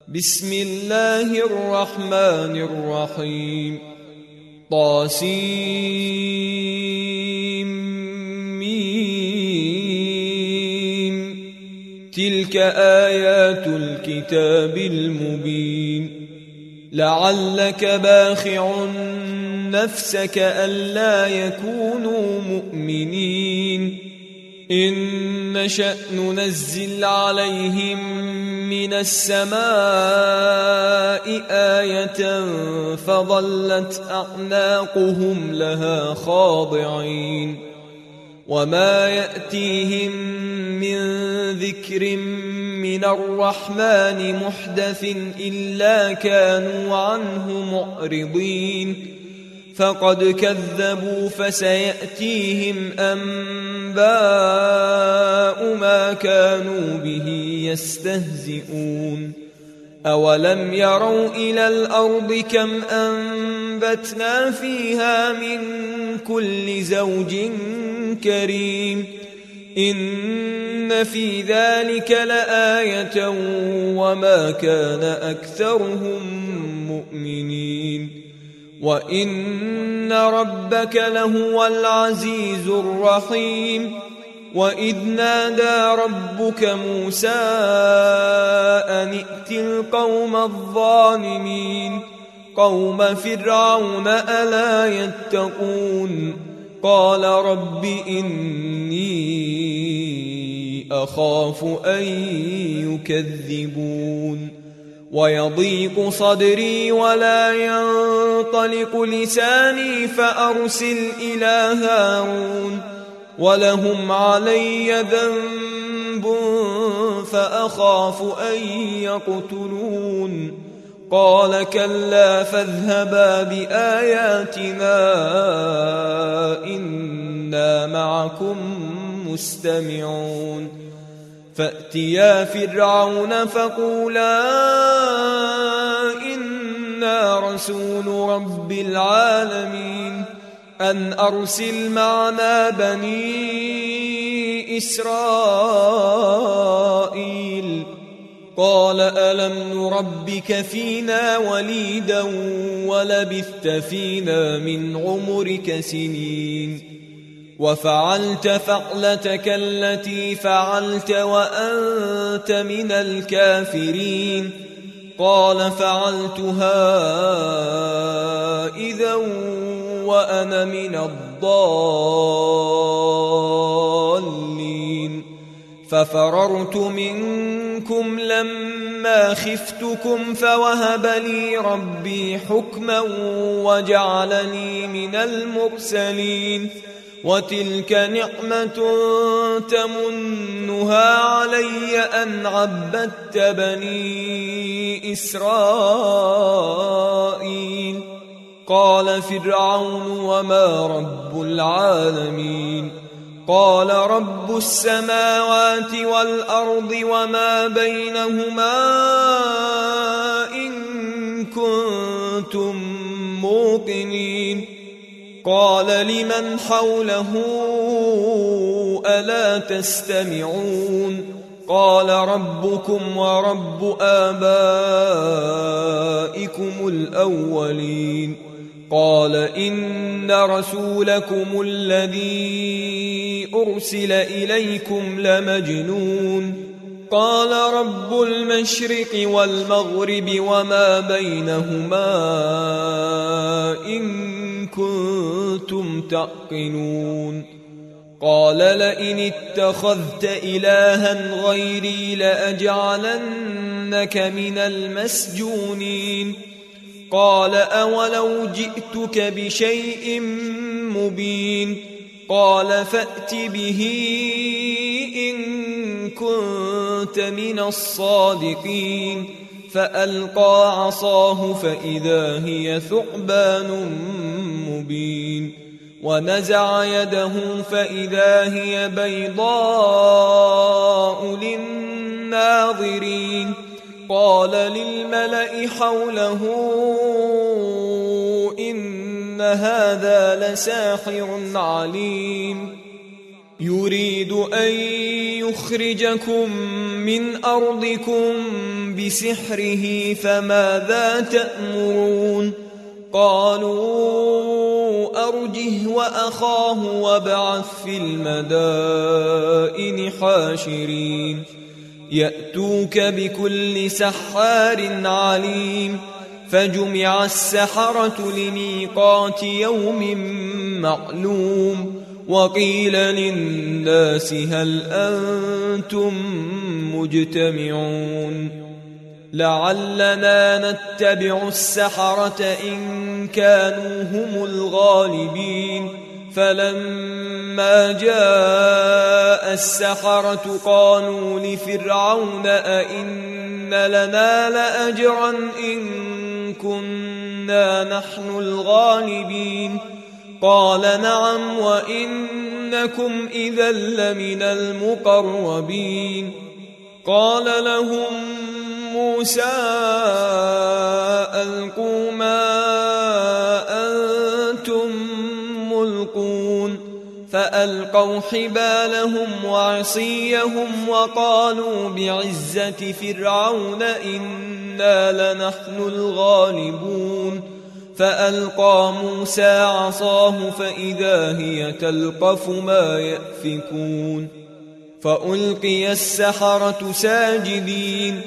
بسم الله الرحمن الرحيم طاسيم تلك آيات الكتاب المبين لعلك باخع نفسك ألا يكونوا مؤمنين إن نشأ ننزل عليهم من السماء آية فظلت أعناقهم لها خاضعين وما يأتيهم من ذكر من الرحمن محدث إلا كانوا عنه معرضين فقد كذبوا فسيأتيهم أنباء ما كانوا به يستهزئون أولم يروا إلى الأرض كم أنبتنا فيها من كل زوج كريم إن في ذلك لآية وما كان أكثرهم مؤمنين وإن ربك لهو العزيز الرحيم وإذ نادى ربك موسى أن ائت القوم الظالمين قوم فرعون ألا يتقون قال رب إني أخاف أن يكذبون ويضيق صدري ولا ينطلق لساني فأرسل إلى هارون ولهم علي ذنب فأخاف أن يقتلون قال كلا فاذهبا بآياتنا إنا معكم مستمعون فأتيا فرعون فقولا إنا رسول رب العالمين أن أرسل معنا بني إسرائيل قال ألم نربك فينا وليدا ولبثت فينا من عمرك سنين وفعلت فعلتك التي فعلت وأنت من الكافرين قال فعلتها إذا وأنا من الضالين ففررت منكم لما خفتكم فوهب لي ربي حكما وجعلني من المرسلين وتلك نعمة تمنها علي أن عبدت بني إسرائيل قال فرعون وما رب العالمين قال رب السماوات والأرض وما بينهما إن كنتم موقنين قال لمن حوله ألا تستمعون قال ربكم ورب آبائكم الأولين قال إن رسولكم الذي أرسل إليكم لمجنون قال رب المشرق والمغرب وما بينهما إن كنتم تعقلون قال لئن اتخذت إلها غيري لأجعلنك من المسجونين قال أولو جئتك بشيء مبين قال فأت به إن كنت من الصادقين فألقى عصاه فإذا هي ثعبان مبين ونزع يده فإذا هي بيضاء للناظرين قال للملأ حوله إن هذا لساحر عليم يريد أن يخرجكم من أرضكم بسحره فماذا تأمرون قالوا أرجه وأخاه وابعث في المدائن حاشرين يأتوك بكل سحار عليم فجمع السحرة لميقات يوم معلوم وقيل للناس هل أنتم مجتمعون لعلنا نتبع السحرة إن كانوا هم الغالبين فلما جاء السحرة قالوا لفرعون أئن لنا لأجرا إن كنا نحن الغالبين قال نعم وإنكم إذا لمن المقربين قال لهم موسى ألقوا ما أنتم ملقون فألقوا حبالهم وعصيهم وقالوا بعزة فرعون إنا لنحن الغالبون فألقى موسى عصاه فإذا هي تلقف ما يأفكون فألقي السحرة ساجدين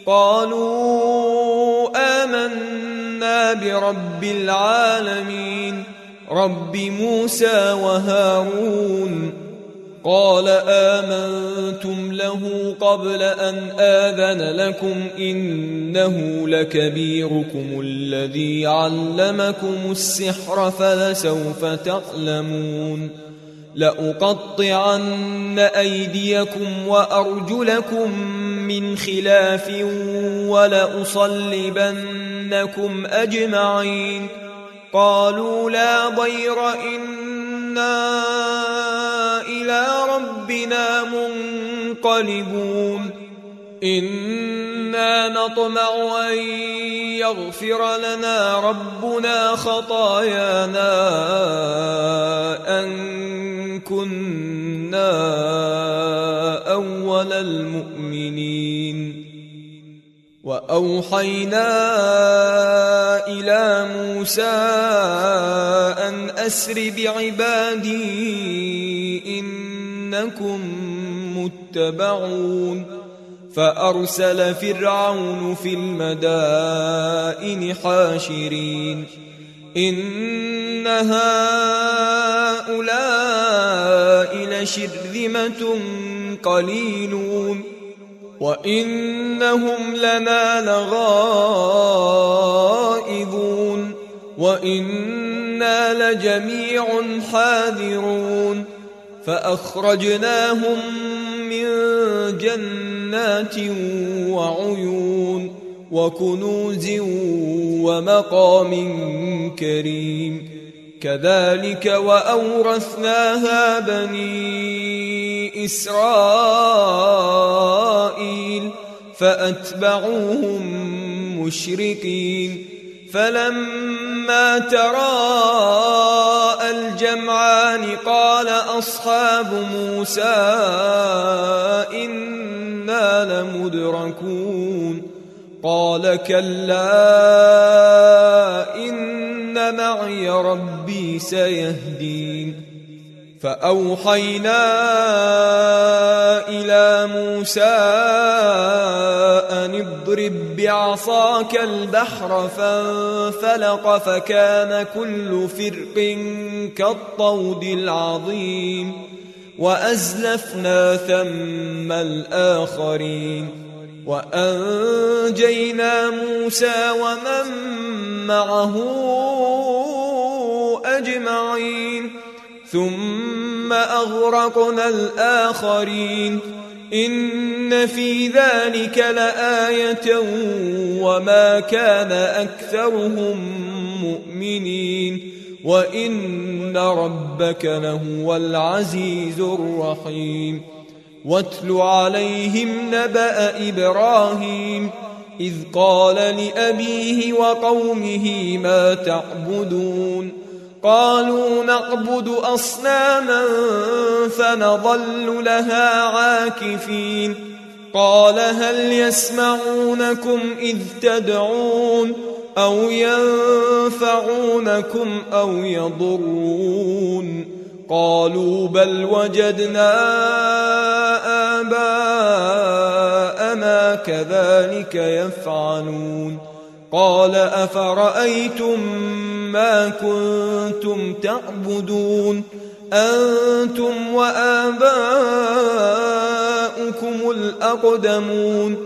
قالوا آمنا برب العالمين رب موسى وهارون قال آمنتم له قبل أن آذن لكم إنه لكبيركم الذي علمكم السحر فلسوف تعلمون لأقطعن أيديكم وأرجلكم من خلاف ولأصلبنكم أجمعين قالوا لا ضير إنا إلى ربنا منقلبون إنا نطمع أن يغفر لنا ربنا خطايانا أن كنا أول المؤمنين وأوحينا إلى موسى أن أسر بعبادي إنكم متبعون فأرسل فرعون في المدائن حاشرين إن هؤلاء لشرذمة قليلون وإنهم لنا لغائظون وإنا لجميع حاذرون فأخرجناهم من جنات وعيون وكنوز ومقام كريم كذلك وأورثناها بني إسرائيل فأتبعوهم مشرقين فلما تراءى الجمعان قال أصحاب موسى إنا لمدركون قال كلا إن معي ربي سيهدين فأوحينا إلى موسى أن اضرب بعصاك البحر فانفلق فكان كل فرق كالطود العظيم وأزلفنا ثم الآخرين وأنجينا موسى ومن معه أجمعين ثم أغرقنا الآخرين إن في ذلك لآية وما كان أكثرهم مؤمنين وإن ربك لهو العزيز الرحيم واتل عليهم نبأ إبراهيم إذ قال لأبيه وقومه ما تعبدون قالوا نعبد أصناما فنظل لها عاكفين قال هل يسمعونكم إذ تدعون أو ينفعونكم أو يضرون قالوا بل وجدنا آباءنا كذلك يفعلون قال أفرأيتم ما كنتم تعبدون أنتم وآباؤكم الأقدمون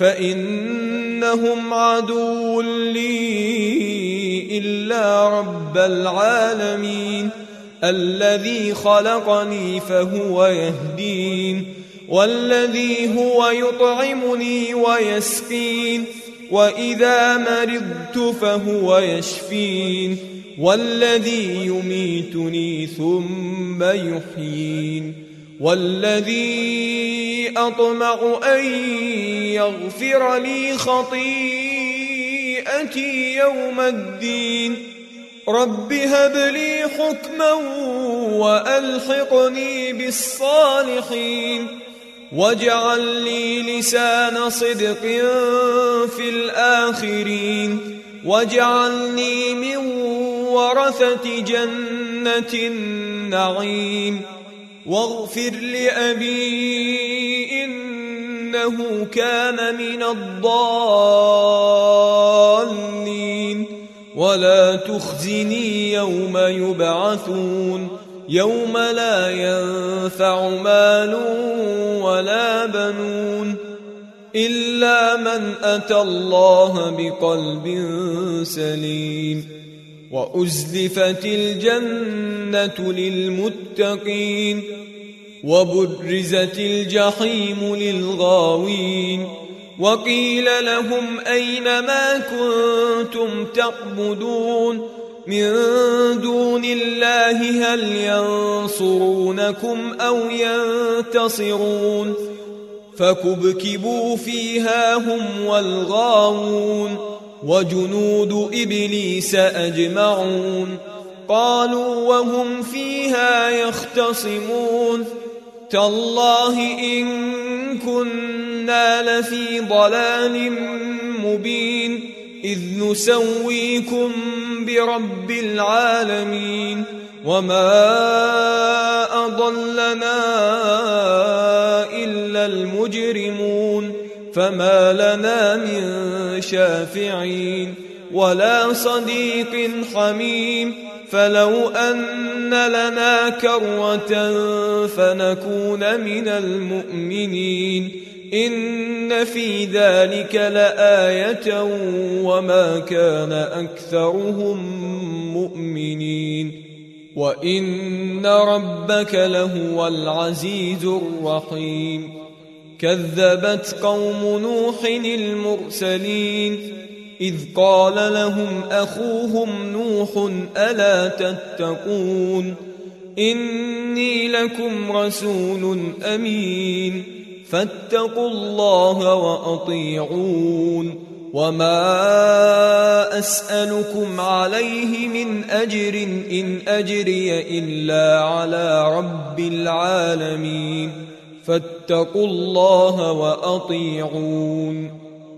فإنهم عدو لي إلا رب العالمين الذي خلقني فهو يهدين والذي هو يطعمني ويسقين وإذا مرضت فهو يشفين والذي يميتني ثم يحيين والذي أطمع أن يغفر لي خطيئتي يوم الدين رب هب لي حكما وألحقني بالصالحين واجعل لي لسان صدق في الآخرين واجعلني من ورثة جنة النعيم واغفر لأبي إنه كان من الضالين ولا تخزني يوم يبعثون يوم لا ينفع مال ولا بنون إلا من أتى الله بقلب سليم وأزلفت الجنة للمتقين وبرزت الجحيم للغاوين وقيل لهم أين ما كنتم تعبدون من دون الله هل ينصرونكم أو ينتصرون فكبكبوا فيها هم والغاوون وجنود إبليس أجمعون قالوا وهم فيها يختصمون تالله إن كنا لفي ضلال مبين إذ نسويكم برب العالمين وما أضلنا إلا المجرمون فما لنا من شافعين ولا صديق حميم فلو أن لنا كرة فنكون من المؤمنين إن في ذلك لآية وما كان أكثرهم مؤمنين وإن ربك لهو العزيز الرحيم كذبت قوم نوح المرسلين إذ قال لهم أخوهم نوح ألا تتقون إني لكم رسول أمين فاتقوا الله وأطيعون وما أسألكم عليه من أجر إن أجري إلا على رب العالمين فاتقوا الله وأطيعون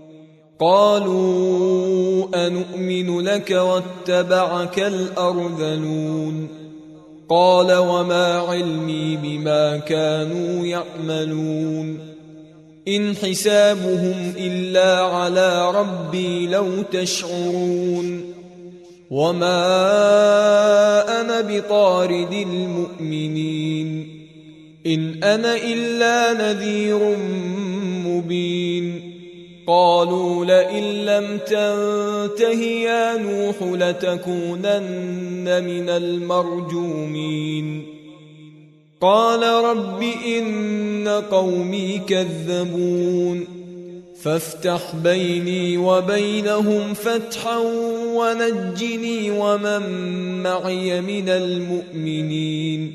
قالوا أنؤمن لك واتبعك الأرذلون قال وما علمي بما كانوا يعملون إن حسابهم إلا على ربي لو تشعرون وما أنا بطارد المؤمنين إن أنا إلا نذير مبين قالوا لئن لم تنته يا نوح لتكونن من المرجومين قال رب إن قومي كذبون فافتح بيني وبينهم فتحا ونجني ومن معي من المؤمنين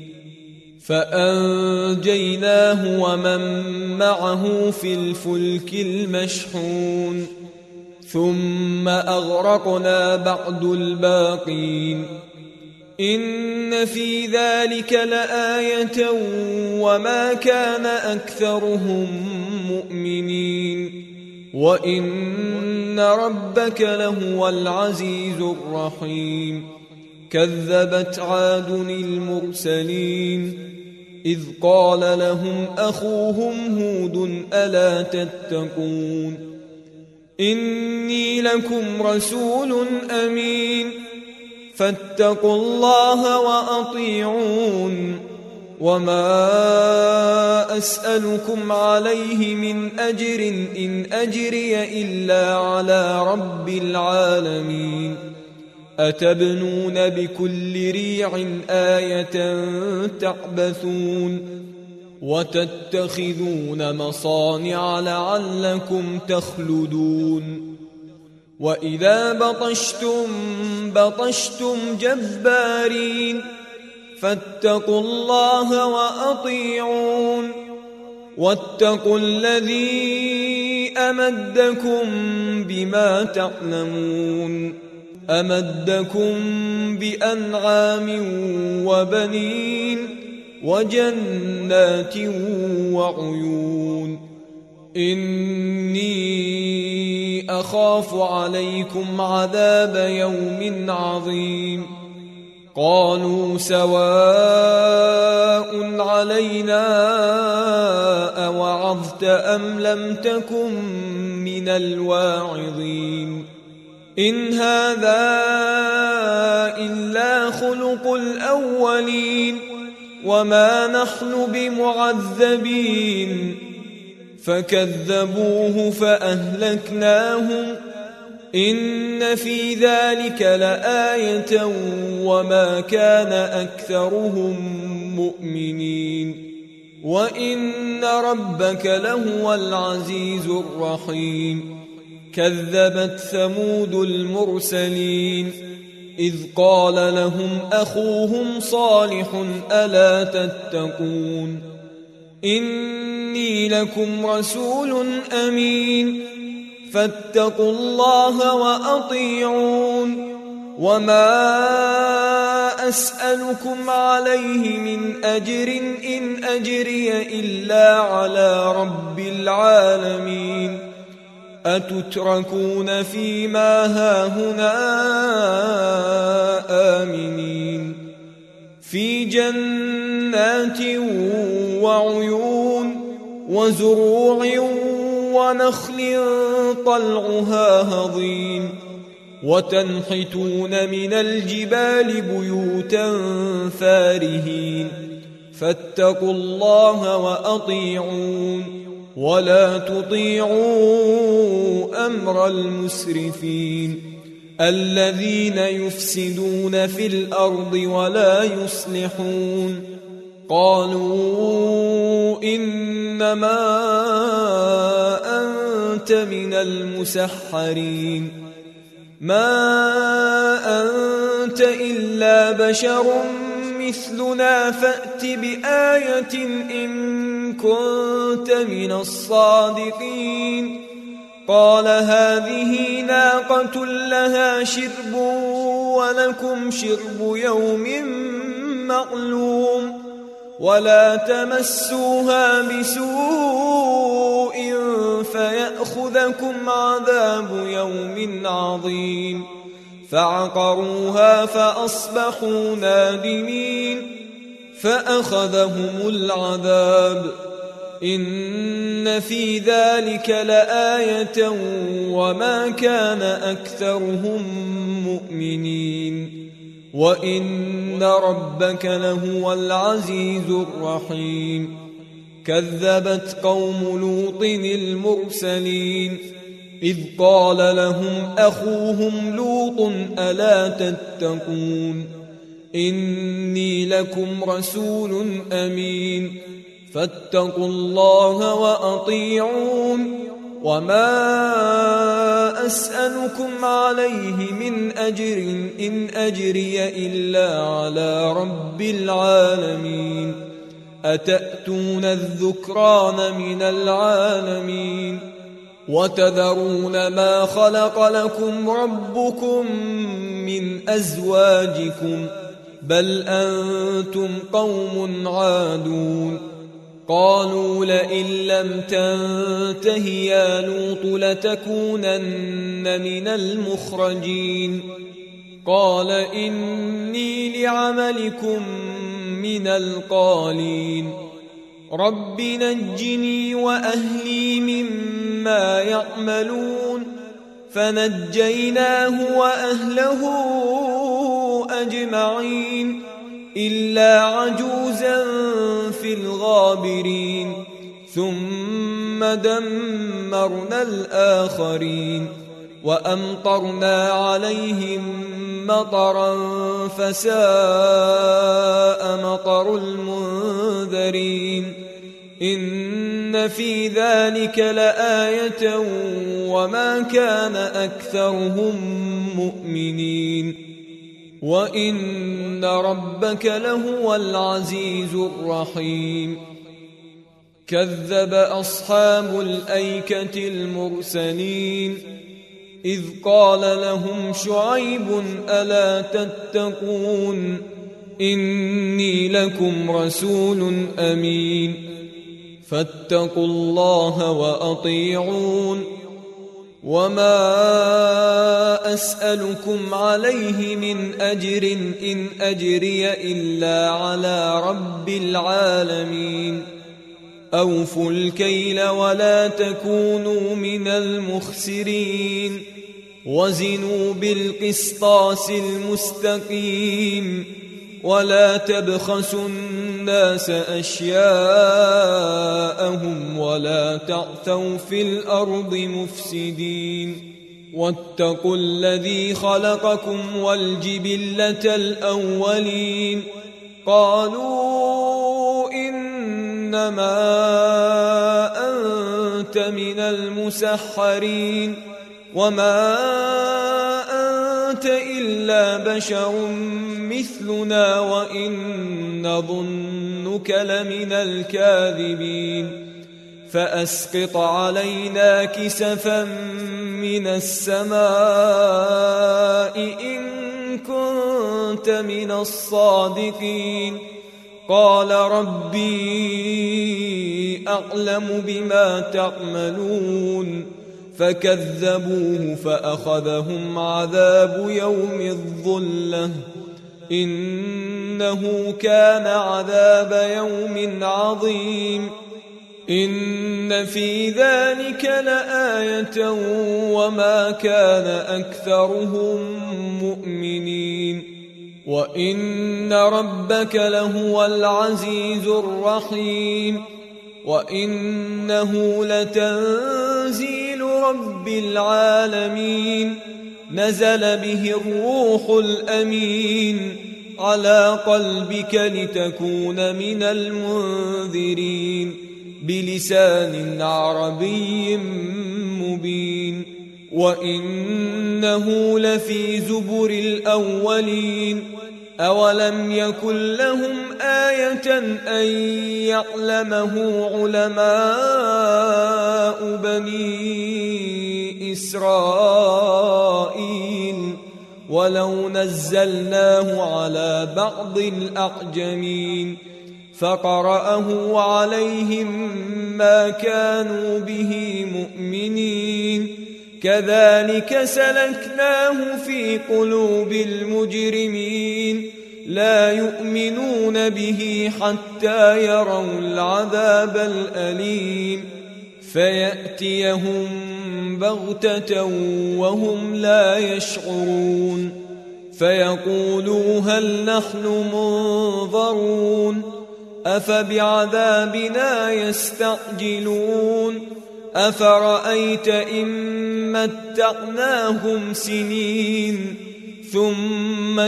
فأنجيناه ومن معه في الفلك المشحون ثم أغرقنا بعد الباقين إن في ذلك لآية وما كان أكثرهم مؤمنين وإن ربك لهو العزيز الرحيم كذبت عاد المرسلين إذ قال لهم أخوهم هود ألا تتقون إني لكم رسول أمين فاتقوا الله وأطيعون وما أسألكم عليه من أجر إن أجري إلا على رب العالمين أتبنون بكل ريع آية تعبثون وتتخذون مصانع لعلكم تخلدون وإذا بطشتم جبارين فاتقوا الله وأطيعون واتقوا الذي أمدكم بما تعلمون أمدكم بأنعام وبنين وجنات وعيون إني أخاف عليكم عذاب يوم عظيم قالوا سواء علينا أوعظت أم لم تكن من الواعظين إن هذا إلا خلق الأولين وما نحن بمعذبين فكذبوه فأهلكناهم إن في ذلك لآية وما كان أكثرهم مؤمنين وإن ربك لهو العزيز الرحيم كذبت ثمود المرسلين إذ قال لهم أخوهم صالح ألا تتقون إني لكم رسول أمين فاتقوا الله وأطيعون وما أسألكم عليه من أجر إن أجري إلا على رب العالمين أتتركون فيما هاهنا آمنين في جنات وعيون وزروع ونخل طلعها هضيم وتنحتون من الجبال بيوتا فارهين فاتقوا الله وأطيعون ولا تطيعوا أمر المسرفين الذين يفسدون في الأرض ولا يصلحون قالوا إنما أنت من المسحرين ما أنت إلا بشر مثلنا فأت بآية إن كنت من الصادقين قال هذه ناقة لها شرب ولكم شرب يوم معلوم ولا تمسوها بسوء فيأخذكم عذاب يوم عظيم فعقروها فأصبحوا نادمين فأخذهم العذاب إن في ذلك لآية وما كان أكثرهم مؤمنين وإن ربك لهو العزيز الرحيم كذبت قوم لوط المرسلين إذ قال لهم أخوهم لوط ألا تتقون إني لكم رسول أمين فاتقوا الله وأطيعون وما أسألكم عليه من أجر إن أجري إلا على رب العالمين أتأتون الذكران من العالمين وتذرون ما خلق لكم ربكم من أزواجكم بل أنتم قوم عادون قالوا لئن لم تنته يا لوط لتكونن من المخرجين قال إني لعملكم من القالين رب نجني وأهلي مما يعملون فنجيناه وأهله أجمعين إلا عجوزا في الغابرين ثم دمرنا الآخرين وأمطرنا عليهم مطرا فساء مطر المنذرين إن في ذلك لآية وما كان أكثرهم مؤمنين وإن ربك لهو العزيز الرحيم كذب أصحاب الأيكة المرسلين إذ قال لهم شعيب ألا تتقون إني لكم رسول أمين فاتقوا الله وأطيعون وما أسألكم عليه من أجر إن أجري إلا على رب العالمين أوفوا الكيل ولا تكونوا من المخسرين وزنوا بالقسطاس المستقيم ولا تبخسوا الناس أشياءهم ولا تعثوا في الأرض مفسدين واتقوا الذي خلقكم والجبلة الأولين قالوا إنما أنت من المسحرين وما أنت إلا بشر مثلنا وإن نظنك لمن الكاذبين فأسقط علينا كسفا من السماء إن كنت من الصادقين قال ربي أعلم بما تعملون فكذبوه فأخذهم عذاب يوم الظلة إنه كان عذاب يوم عظيم إن في ذلك لآية وما كان أكثرهم مؤمنين وإن ربك لهو العزيز الرحيم وإنه لتنزيل رب العالمين نزل به الروح الأمين على قلبك لتكون من المنذرين بلسان عربي مبين وإنه لفي زبر الأولين أولم يكن لهم آية أن يعلمه علماء بني إسرائيل ولو نزلناه على بعض الأعجمين فقرأه عليهم ما كانوا به مؤمنين كذلك سلكناه في قلوب المجرمين لا يؤمنون به حتى يروا العذاب الأليم فيأتيهم بغتة وهم لا يشعرون فيقولوا هل نحن منظرون أفبعذابنا يستعجلون أفرأيت إن متعناهم سنين ثم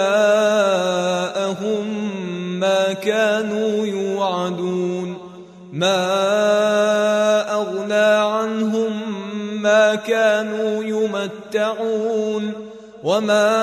جاءهم ما كانوا يوعدون ما أغنى عنهم ما كانوا يمتعون وما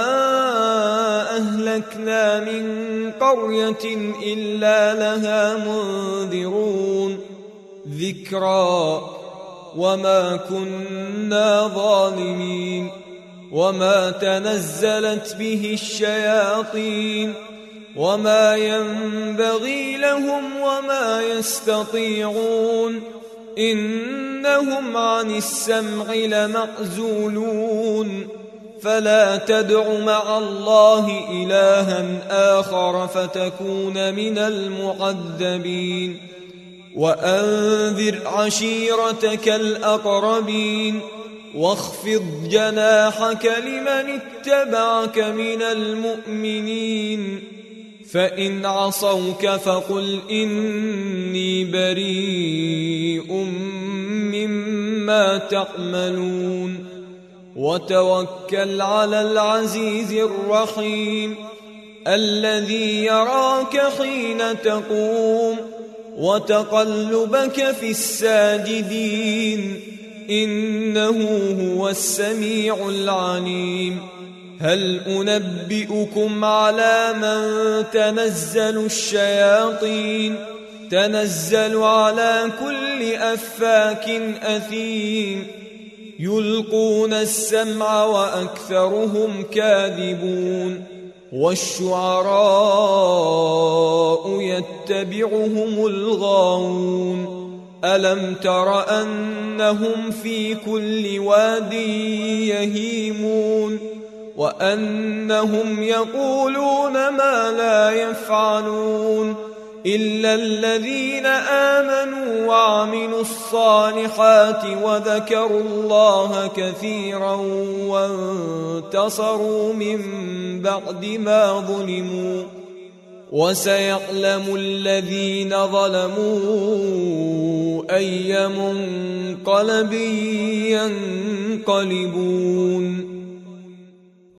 أهلكنا من قرية إلا لها منذرون ذكرى وما كنا ظالمين وما تنزلت به الشياطين وما ينبغي لهم وما يستطيعون إنهم عن السمع لمعزولون فلا تدع مع الله إلها آخر فتكون من المعذبين وأنذر عشيرتك الأقربين واخفض جناحك لمن اتبعك من المؤمنين فإن عصوك فقل إني بريء مما تعملون وتوكل على العزيز الرحيم الذي يراك حين تقوم وتقلبك في الساجدين إنه هو السميع العليم هل أنبئكم على من تنزل الشياطين تنزل على كل أفاك أثيم يلقون السمع وأكثرهم كاذبون والشعراء يتبعهم الغاوون ألم تر أنهم في كل واد يهيمون وأنهم يقولون ما لا يفعلون إلا الذين آمنوا وعملوا الصالحات وذكروا الله كثيرا وانتصروا من بعد ما ظلموا وسيعلم الذين ظلموا أي منقلب ينقلبون